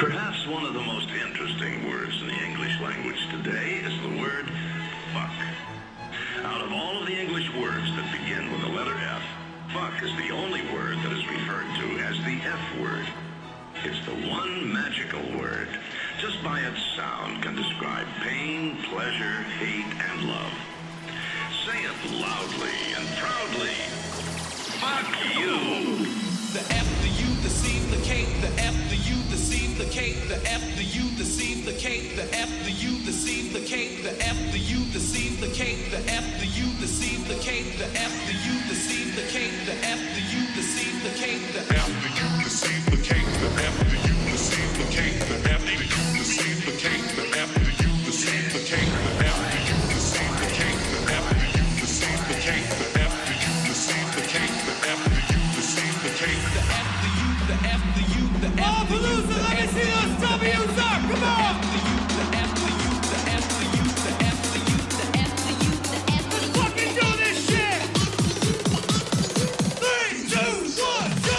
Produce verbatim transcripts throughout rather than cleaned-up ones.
Perhaps one of the most interesting words in the English language today is the word fuck. Out of all of the English words that begin with the letter F, fuck is the only word that is referred to as the F word. It's the one magical word. Just by its sound can describe pain, pleasure, hate, and love. Say it loudly and proudly. Fuck you! The F, the U, the C, the K, the F, the U, the C, the K, the F, the U, the C, the K, the F, the U, the C, the K, the F, the U, the C, the K, the F, the U, the C, the K, the F, the U, the C, the K, the F, the U, the C, the K, the F, the U, the C, the K, the F, the U, the C, the K, the F, the U, the C, the K, the F, the U, the C, the K, the F, the U, the C, the K, the F, the U, the C, the K, the F, the U, the C, the K, the F, the U, the C, the K, the F, the U, the F, the U, the F, oh, Palooza, let me see those W's up, come on! The U, the F, the U, the F, the U, the F, the U, the F, the U, the F, the U. Let's fucking do this shit! Three, two, one, go!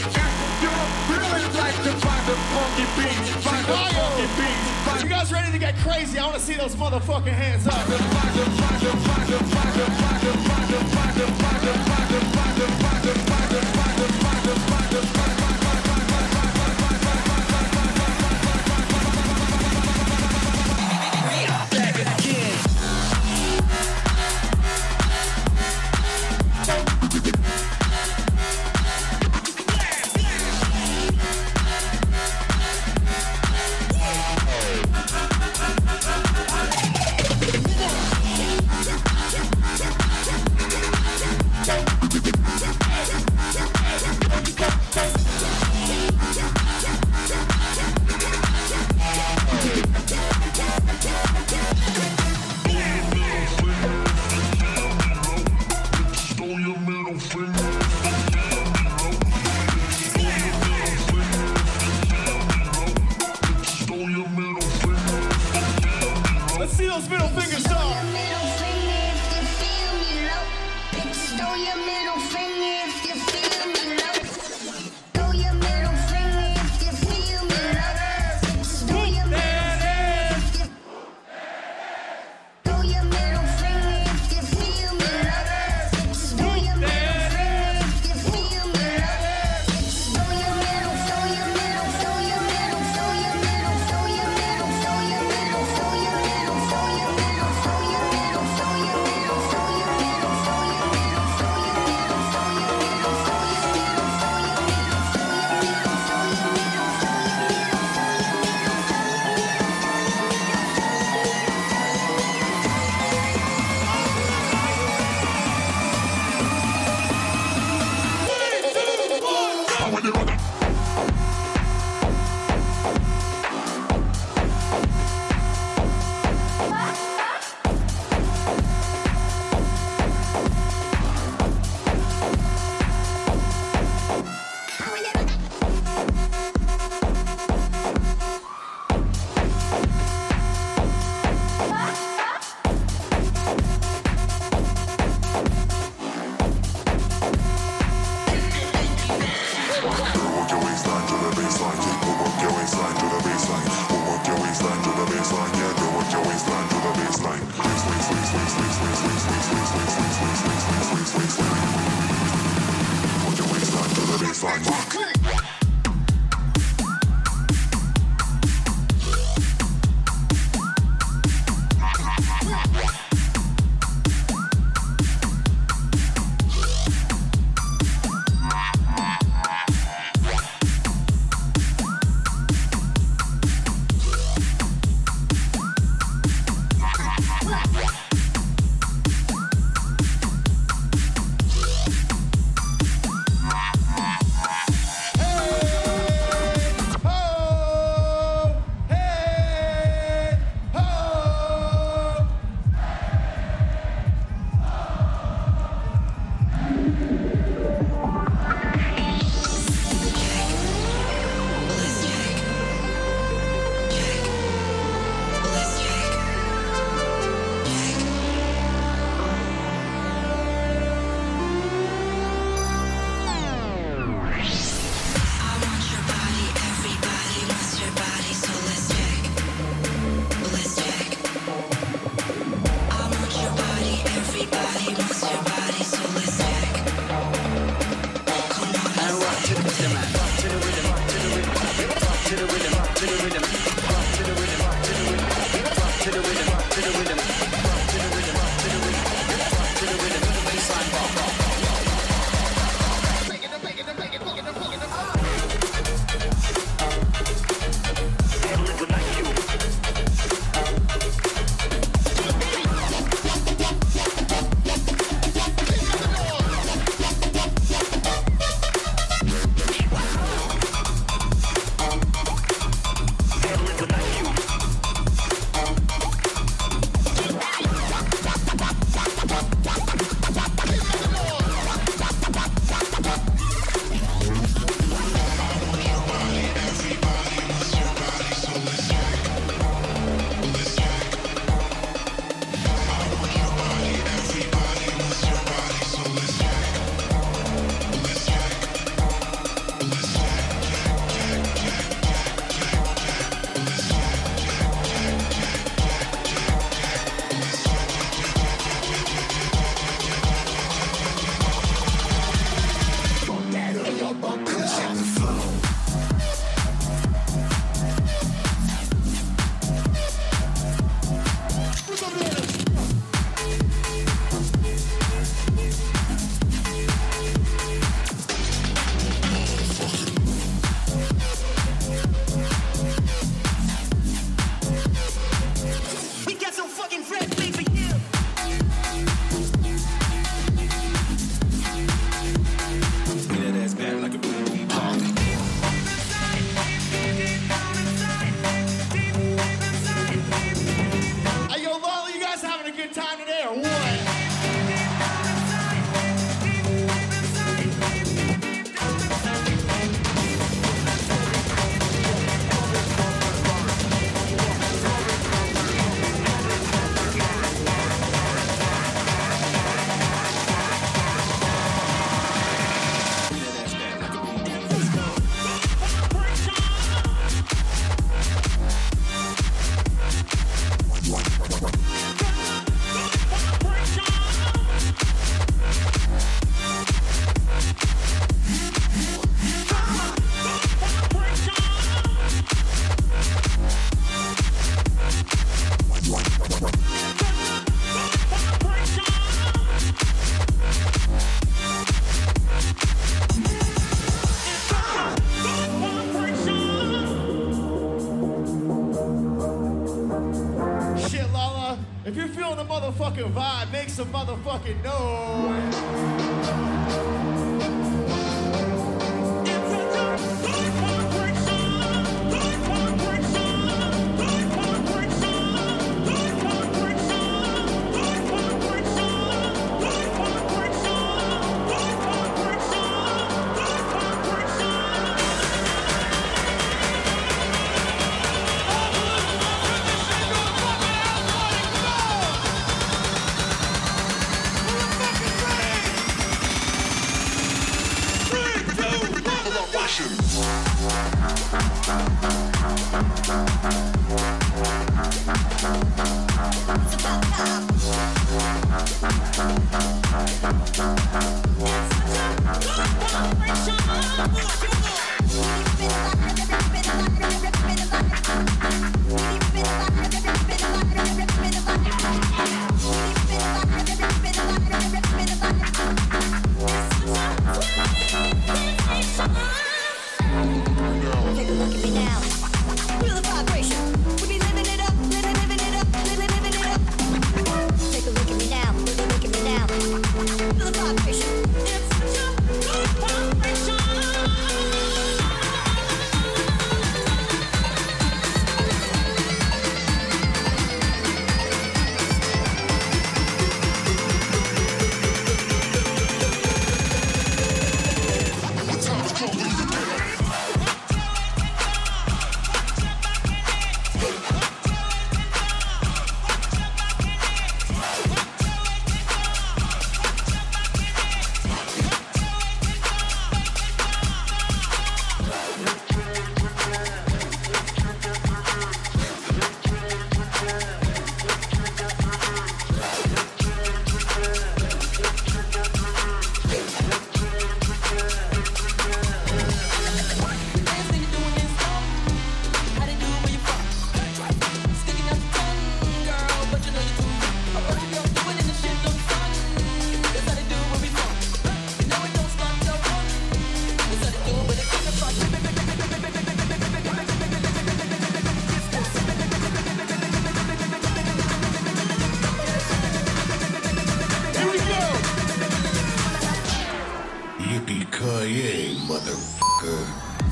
You guys ready to get get crazy. I want to see those motherfucking hands up. We'll be right back. If you're feeling the motherfucking vibe, make some motherfucking noise. Yippee-ki-yay, motherfucker.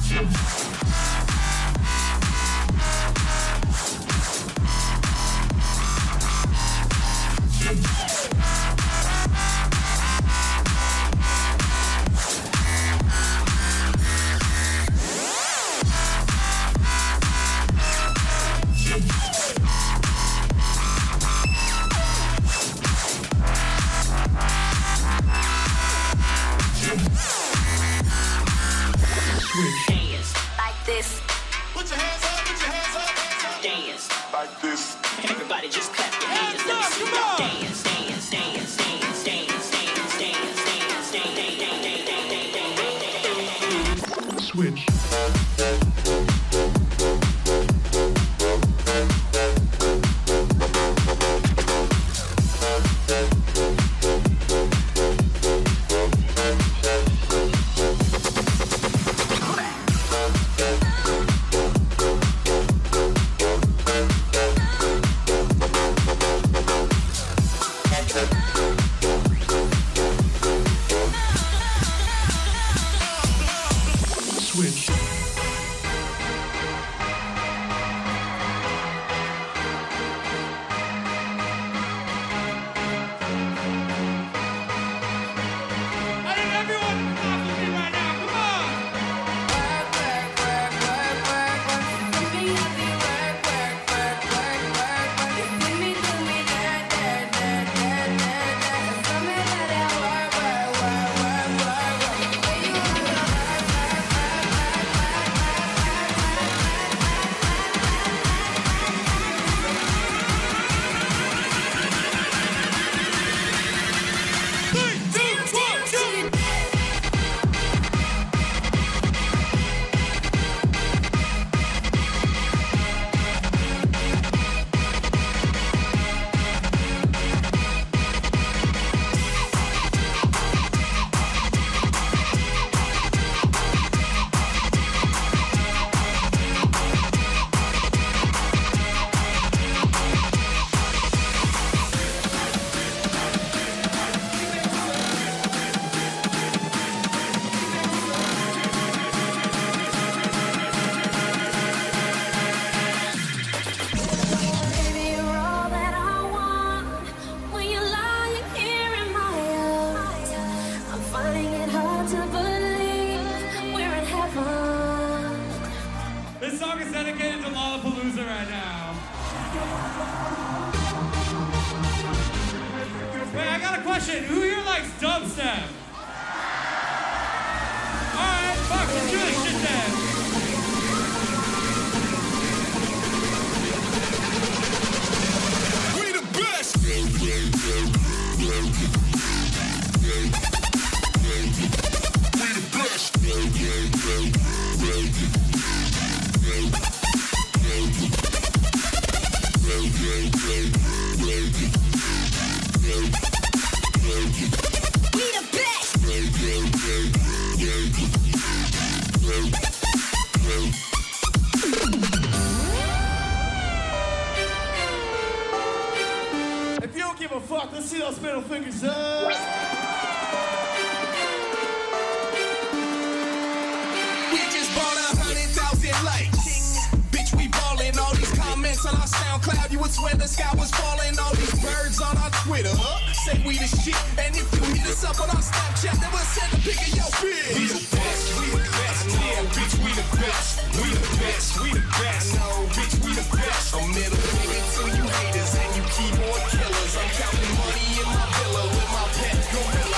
Dance like this. Put your hands up, put your hands up. Dance Like this. Everybody just clap your hands. Let me see y'all dance, dance, dance, dance, dance, dance, dance, dance, dance, dance, dance, dance, dance, dance. Switch. dedicated to Lollapalooza right now. Wait, I got a question. Who here likes dubstep? Alright, fuck, let's do this shit then. We the best. We the best. If you don't give a fuck, let's see those middle fingers up. We just bought a hundred thousand likes. Bitch, we ballin'. All these comments on our SoundCloud, you would swear the sky was falling. All these birds on our Twitter, huh? Say we the shit. And if you hit us up on our Snapchat, then we'll send a pic of your bitch. We the best, we the best, yeah, bitch, we the best. We the best, we the best. No, bitch, we the best. A middle finger to you haters and you keyboard killers. I'm counting money in my villa with my pet gorilla.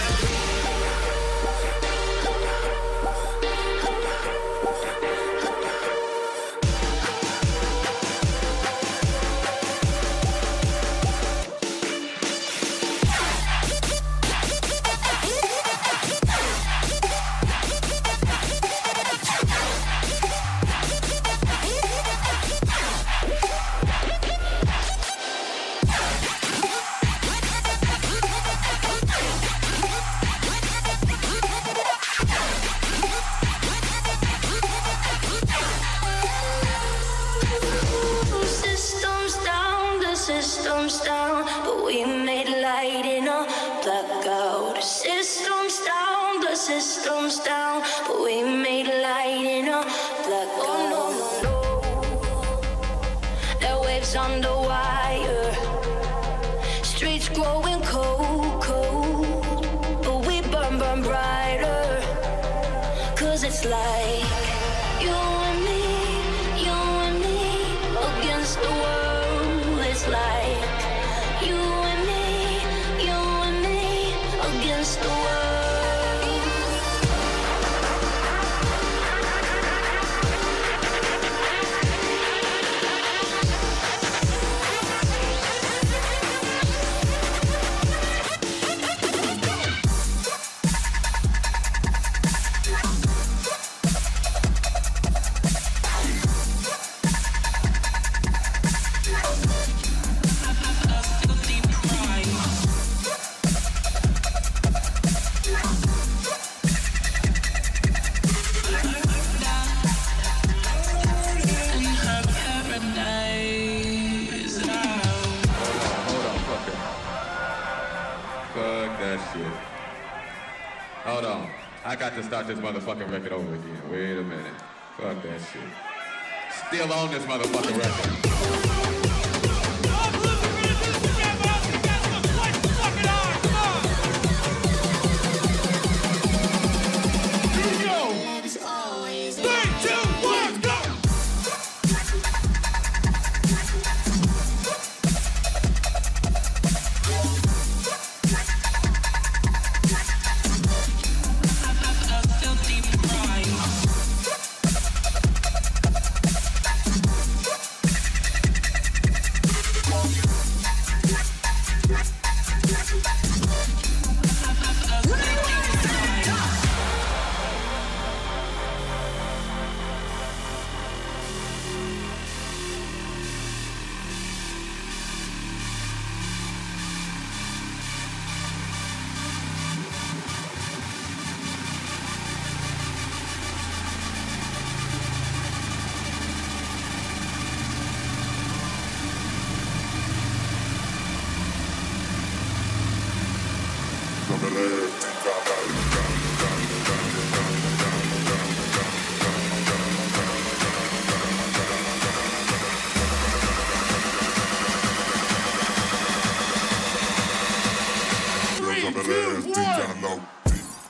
Systems down, the system's down, but we made light in a blackout. Systems down, the system's down, but we made light in a blackout. Oh, no, no. There waves on the wire, streets growing cold, cold, but we burn, burn brighter, 'cause it's like you and me, you and me against the world. It's like you and me, you and me against the world. Hold on. I got to start this motherfucking record over again. Wait a minute. Fuck that shit. Still on this motherfucking record.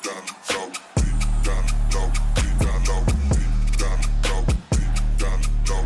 Down low,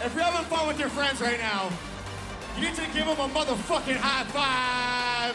if you're having fun with your friends right now, you need to give them a motherfucking high five.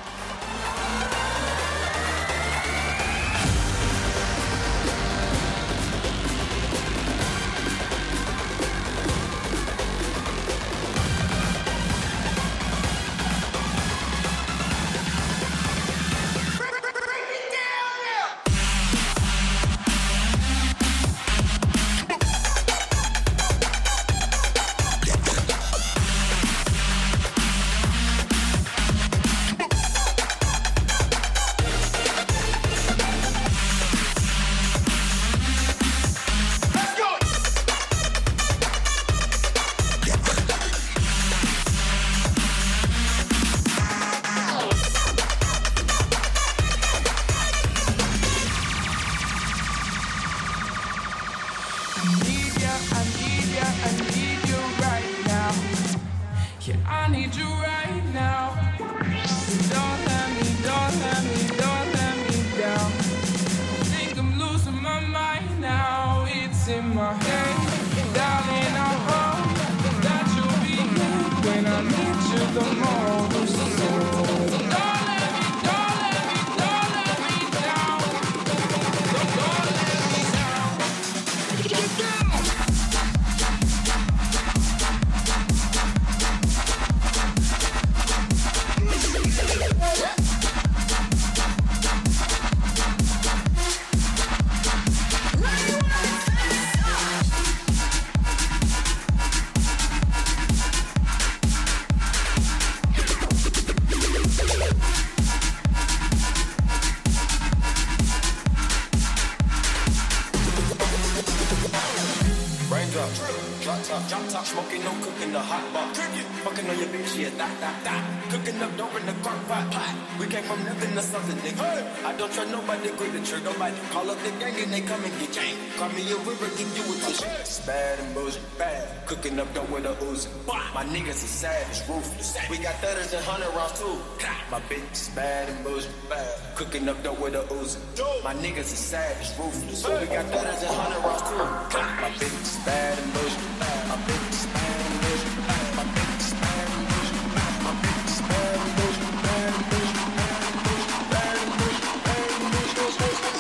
Call up the gang and they come and get gang. Call me a river, give you a tissue. It's bad and bullshit, bad. Cooking up dope with a Uzi. My niggas is savage, ruthless. We got thudders and hundred rounds too. My bitch is bad and bullshit, bad. Cooking up dope with a Uzi. My niggas is savage, ruthless. We got thudders and hundred rounds too. My bitch is bad and bullshit, bad. My bitch is bad and bullshit, bad. My bitch is bad and bullshit, bad. My bitch is bad and bullshit, bad and bullshit, bad and bullshit, bad and bullshit, bad and bullshit.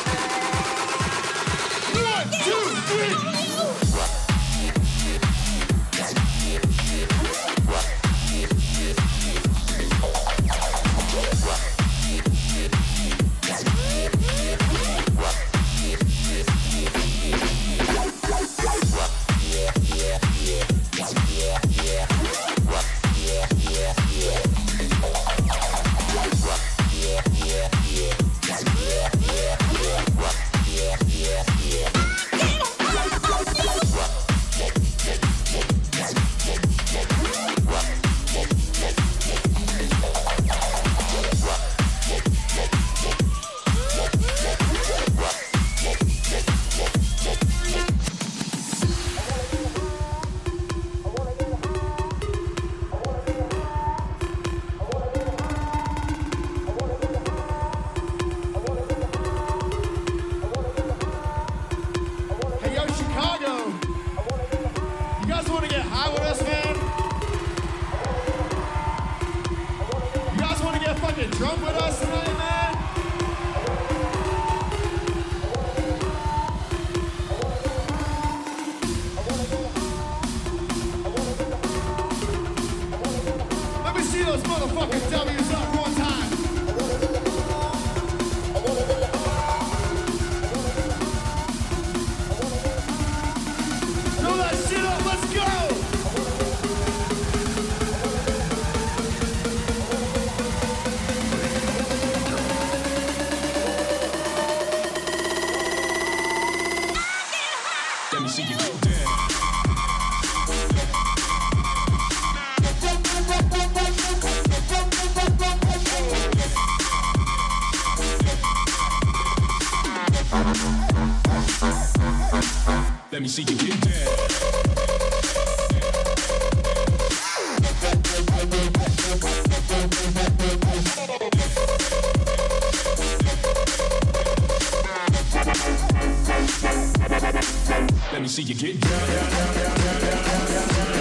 Let me see you get down. Let me see you get down.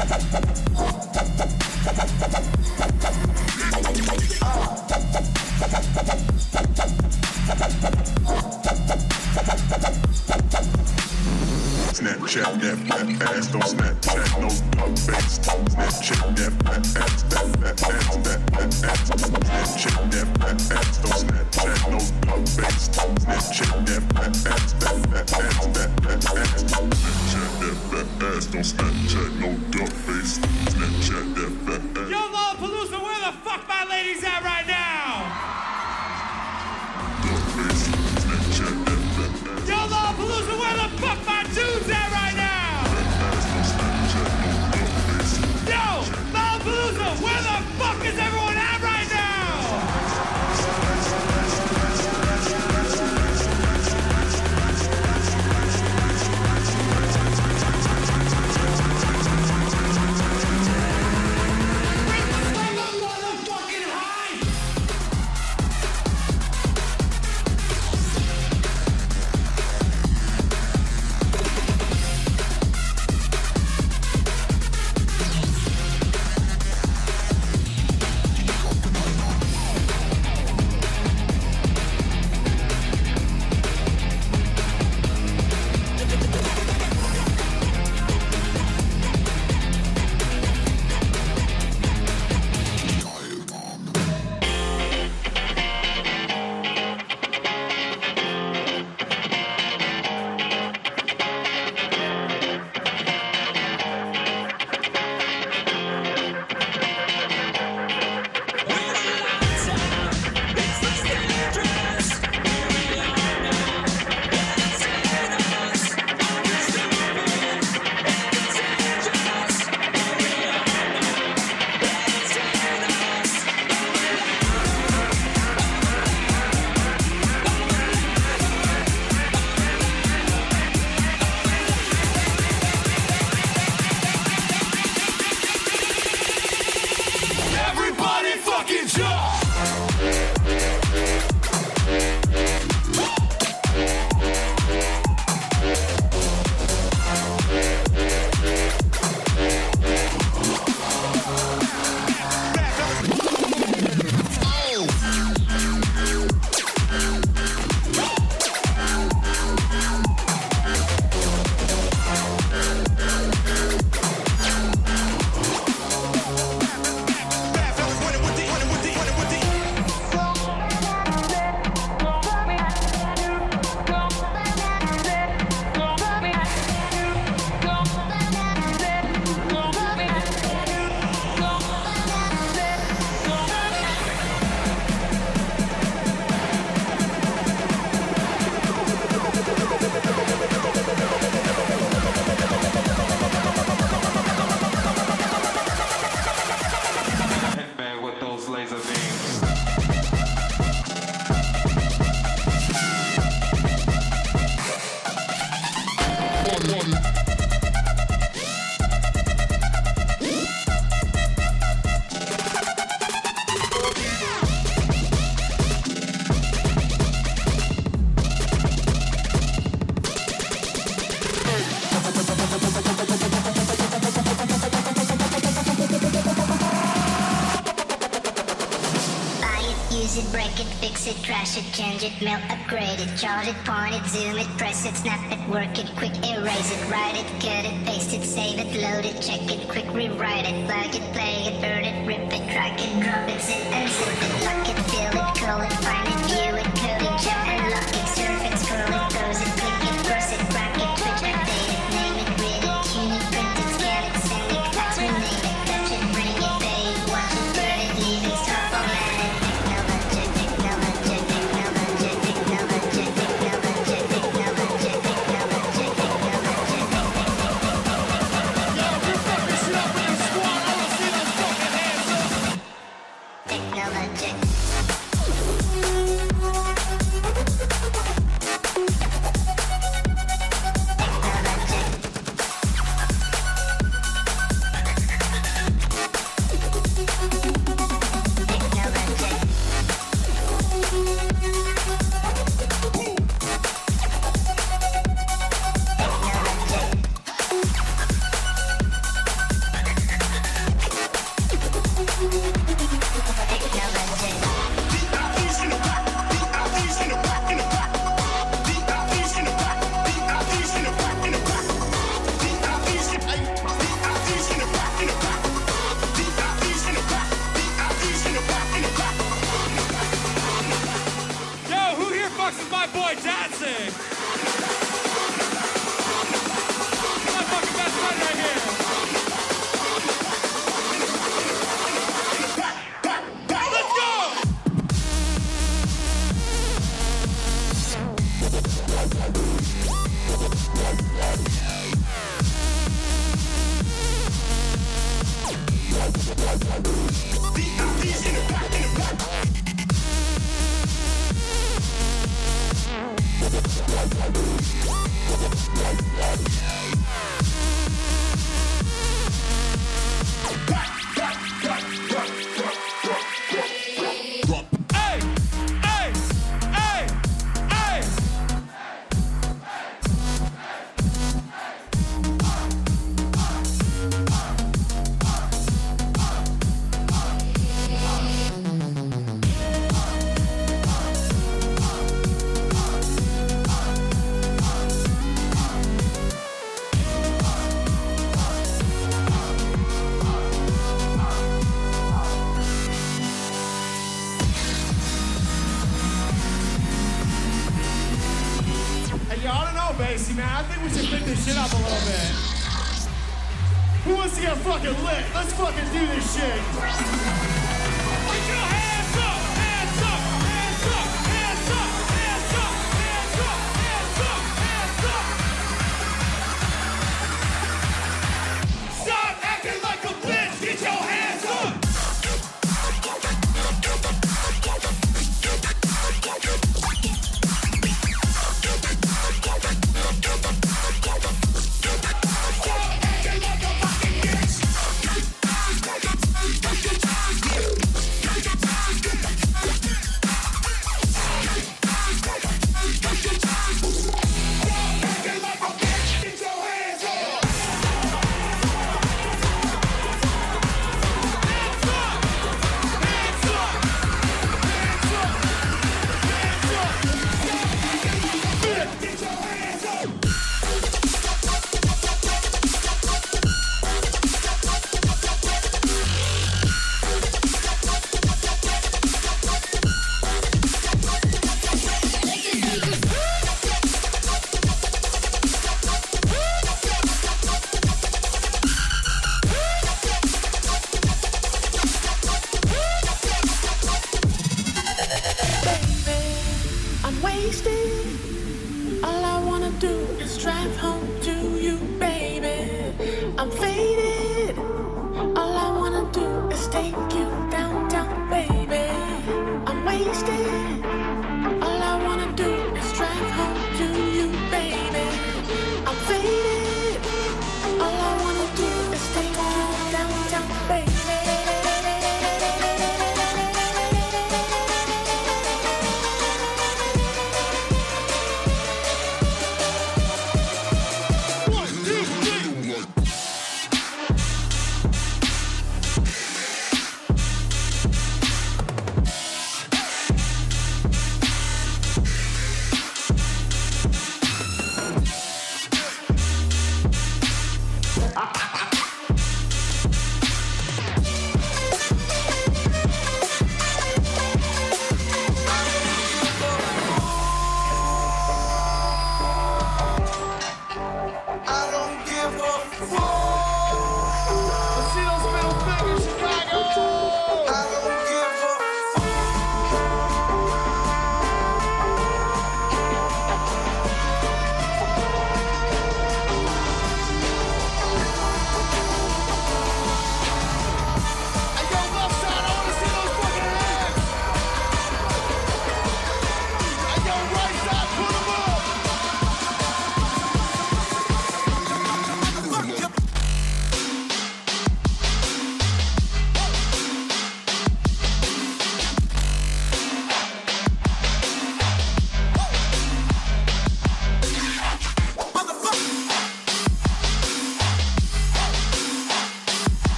Snapchat that fat ass, don't Snapchat no dumb face. Snapchat that fat ass, that fat ass, that fat ass. Snapchat that fat ass, don't Snapchat no dumb face. Snapchat that fat ass, that fat ass, that fat ass. Snapchat that fat ass, don't Snapchat no dumb face. Snapchat that fat ass. Yo, Lollapalooza, where the fuck my ladies at right now? Dumb face. Snapchat that fat ass. Yo, Lollapalooza, where the fuck my dudes at right now? Yo, Lollapalooza, where the fuck is everyone at right now? Trash it, change it, melt, upgrade it, charge it, point it, zoom it, press it, snap it, work it, quick erase it, write it, cut it, paste it, save it, load it, check it, quick rewrite it, plug it, play it, burn it, rip it, drag it, drop it, zip and zip it, lock it, fill it, call it, find it, view it, code it, check and lock it, surf it, scroll it, close it, click it, cross it, crack it, twitch, update it, name it, read it, tune it, print it, scan it, send it, fax, rename it, touch it, bring it, pay it, watch it, burn it, leave it, start format it, technology, technology, technology, technology, technology, technology, technology, technology. Yo, if you fuck this shit up in the squad, I wanna see those fucking hands up. Technology. Basie, man. I think we should pick this shit up a little bit. Who wants to get fucking lit? Let's fucking do this shit. Get your hands up, hands up, hands up, hands up, hands up, hands up, hands up, hands up. Stop acting like a bitch. Get your hands up.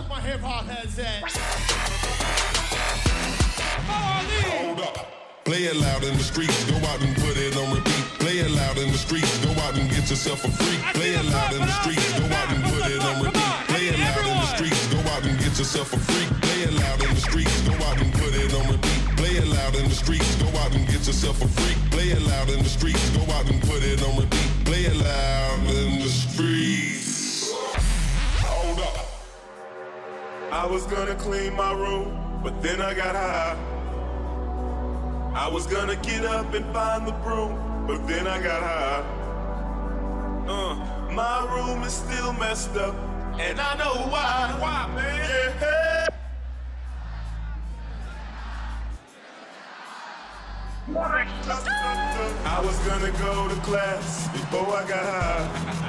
fuck my hip hop heads at? Hold up. Play it loud in the streets, go out and put it on repeat. Play it loud in the streets, go out and get yourself a freak. Play it loud in the streets, go out and put it on repeat. Play it loud in the streets, go out and get yourself a freak. Play it loud in the streets, go out and put it on repeat. Play it loud in the streets, go out and get yourself a freak. Play it loud in the streets, go out and put it on repeat. Play it loud in the streets. Hold up. I was gonna clean my room, but then I got high. I was gonna get up and find the broom, but then I got high. Uh, my room is still messed up, and I know why. Why, man? Yeah. I was gonna go to class before I got high.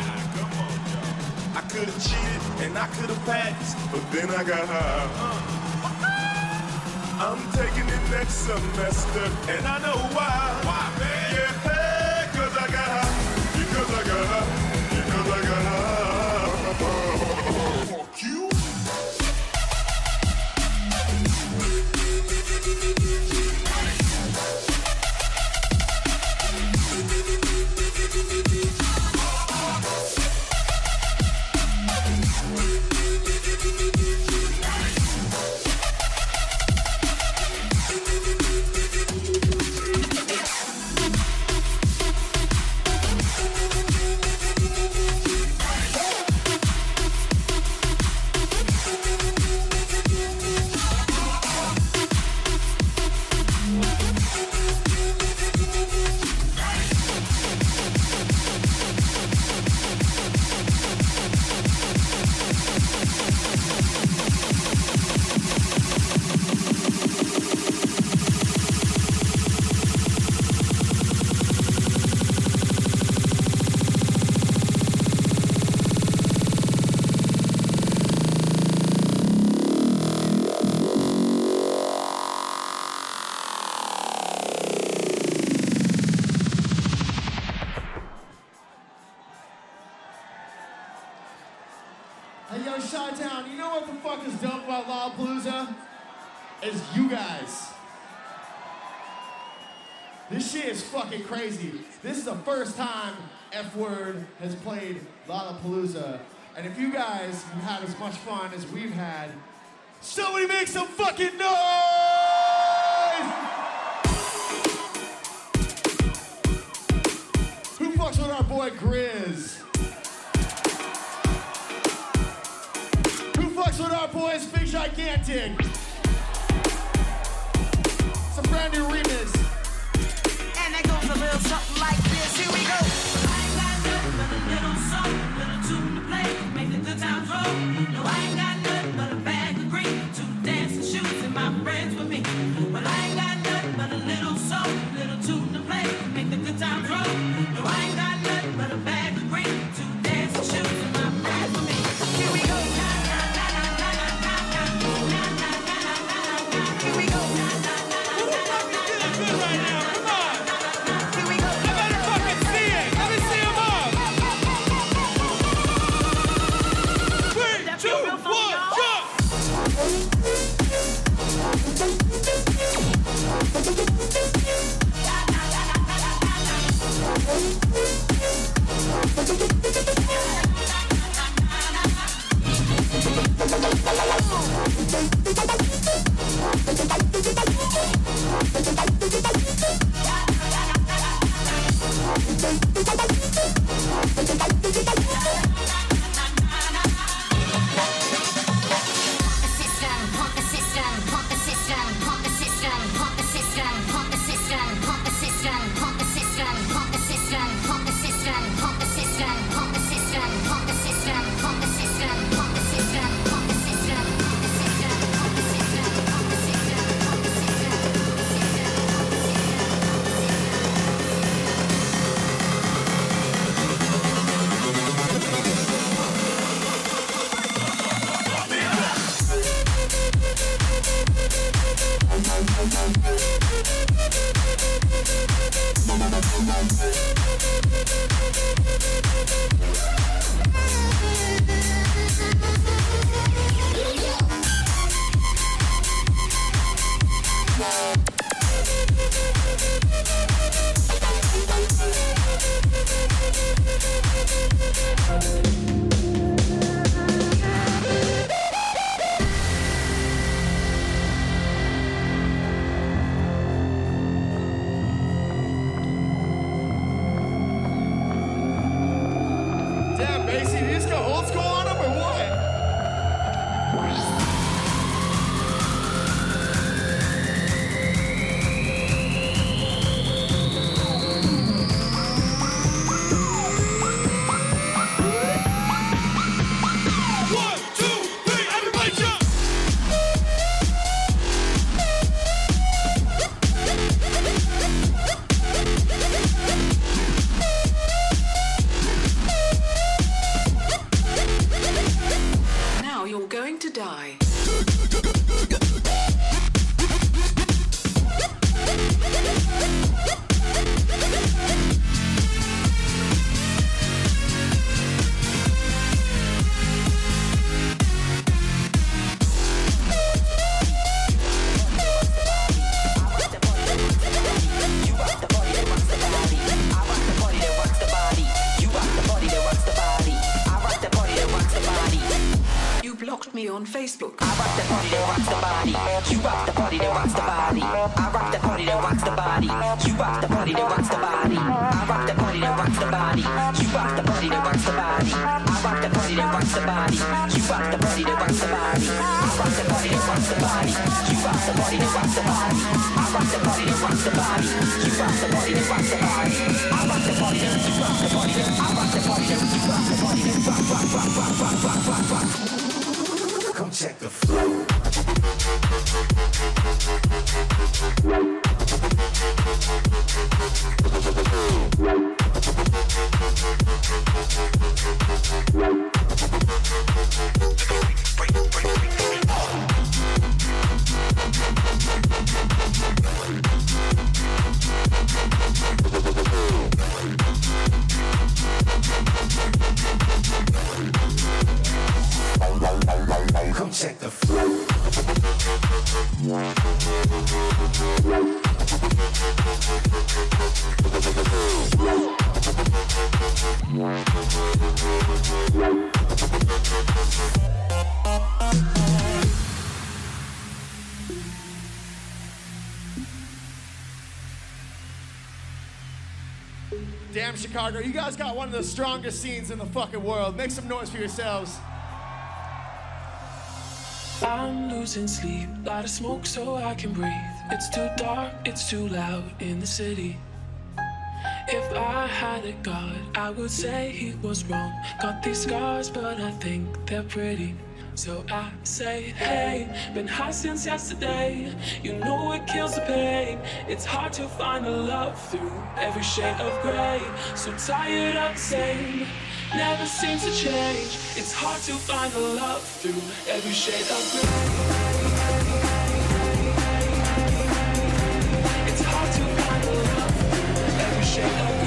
I could've cheated and I could've passed, but then I got high. I'm taking it next semester, and I know why. Why, man? Yeah, cause I got high. Because I got high. Because I got high. Fuck you. Hey, yo, Chi-Town, you know what the fuck is dope about Lollapalooza? Is you guys. This shit is fucking crazy. This is the first time F-Word has played Lollapalooza. And if you guys have had as much fun as we've had, somebody make some fucking noise! Who fucks with our boy Grizz? Fucks with our boys, Big Gigantic. Some brand new remix. And it goes a little something like this. Here we go. I ain't got nothing but a little song, little tune to play, make the good times roll. No, I ain't got nothing but a bag of green, two dancing shoes and my friends with me. Well, I ain't got nothing but a little song, little tune to play, make the good times roll. No, I ain't got nothing but a bag of green, two dancing shoes and my friends with me. Here we go. going to die. Me on Facebook. I rock the party that rocks the body. You rock the party that rocks the body. I rock the party that rocks the body. You rock the party that rocks the body. I rock the party that rocks the body. You rock the party that rocks the body. I rock the party that rocks the body. You rock the party that rocks the body. I rock the party that rocks the body. You rock the party that rocks the body. I rock the party that rocks the body. You rock the party that rocks the body. I rock the party that you rock the party that I rock the party that you rock the party that rock rock rock rock rock rock rock rock. Come check the flow. Come check the flow. Damn, Chicago, you guys got one of the strongest scenes in the fucking world. Make some noise for yourselves. I'm losing sleep, light a smoke so I can breathe. It's too dark, it's too loud in the city. If I had a god, I would say he was wrong. Got these scars, but I think they're pretty. So I say, hey, been high since yesterday. You know it kills the pain. It's hard to find a love through every shade of gray. So tired of the same, never seems to change. It's hard to find a love through every shade of gray. It's hard to find a love through every shade of gray.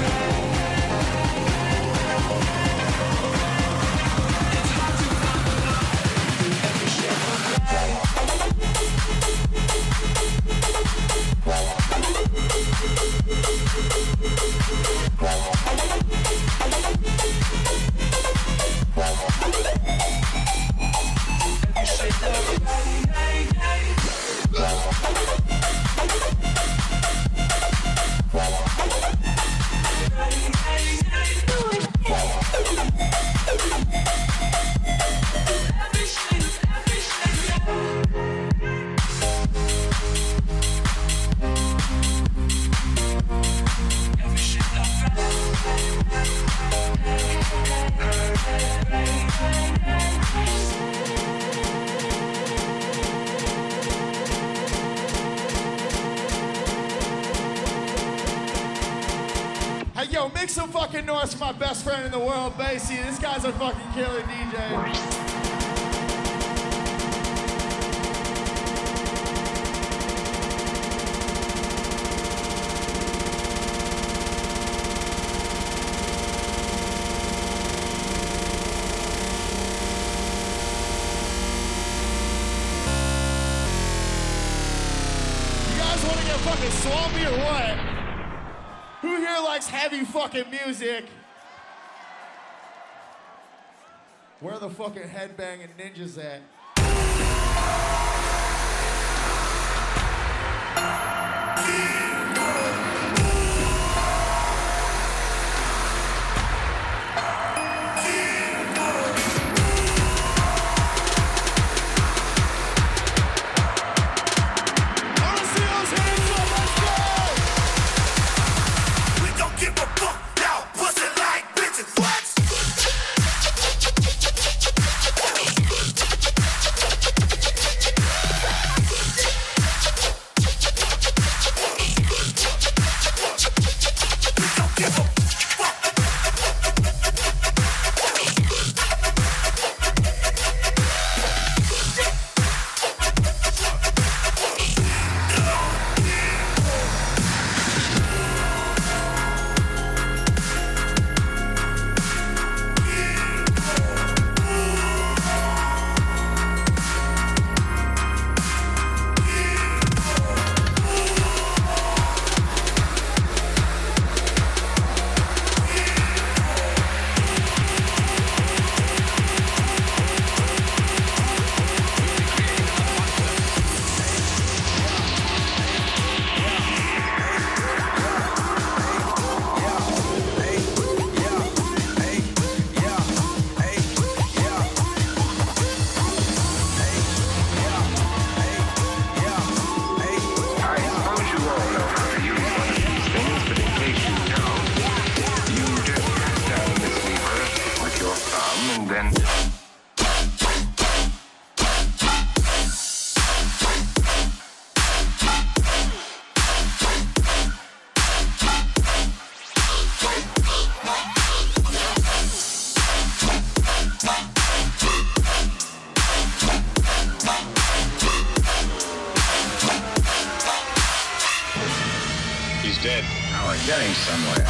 Make some fucking noise for my best friend in the world, Basie. This guy's a fucking killer D J. You guys want to get fucking swampy or what? Who here likes heavy fucking music? Where are the fucking headbanging ninjas at? getting somewhere.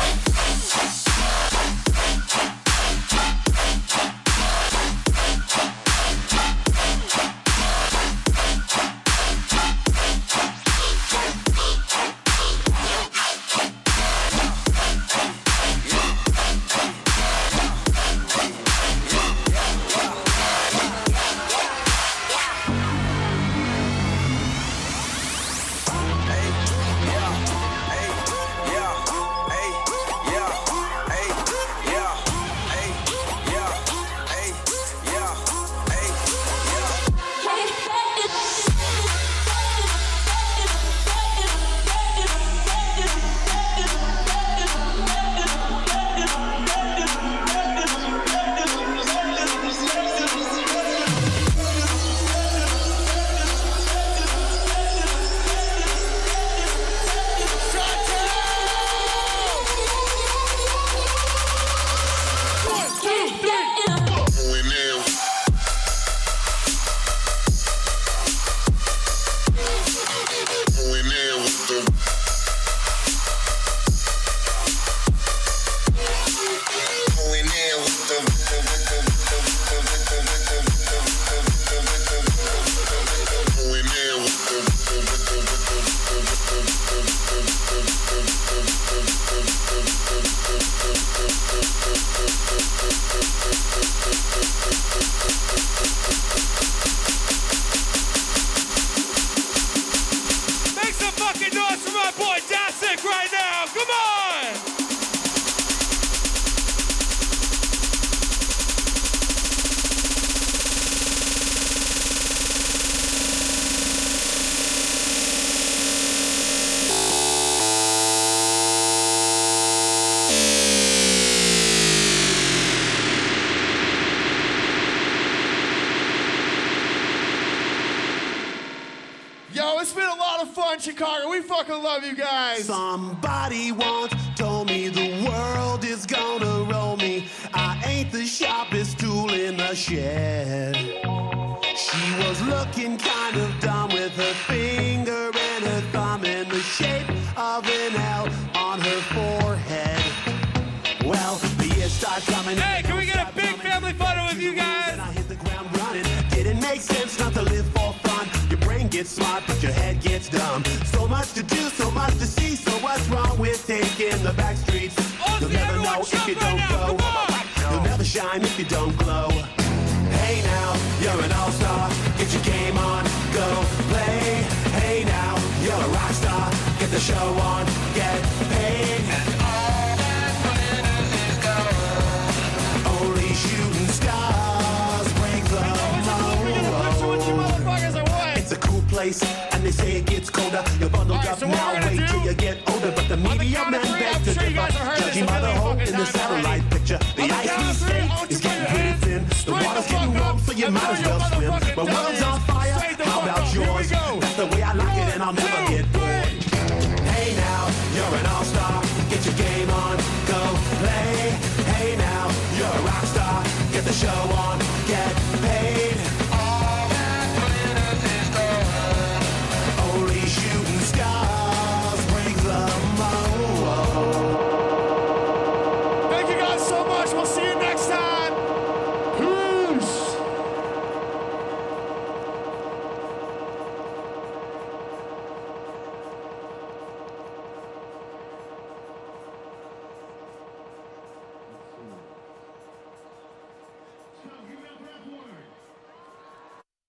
Chicago, we fucking love you guys. Somebody once told me the world is gonna roll me. I ain't the sharpest tool in the shed. She was looking kind of dumb with her finger and her thumb in the shape of an L on her forehead. Well, the years start coming. Hey, can we get a big family photo with you guys? And I hit the ground running. Didn't make sense not to live for fun. Your brain gets smart, but your head gets dumb. So much to do, so much to see. So what's wrong with taking the back streets? Oh, You'll never know if you don't right go. You'll never shine if you don't glow. Hey now, you're an all-star. Get your game on, go play. Hey now, you're a rock star. Get the show on, get paid. And all that glitters is gold. Only shooting stars break the mold. It's a cool place, and they say it gets colder. You're bundled right, up so now, wait till you get older. But the media men beg to differ. Judging by the hole in the satellite picture, the ice we skate is getting pretty thin. The water's getting warm, so you might as well swim. My world's on fire, how about yours? That's the way I like it, and I'll never get bored. Hey now, you're an all-star. Get your game on, go play. Hey now, you're a rock star. Get the show on, get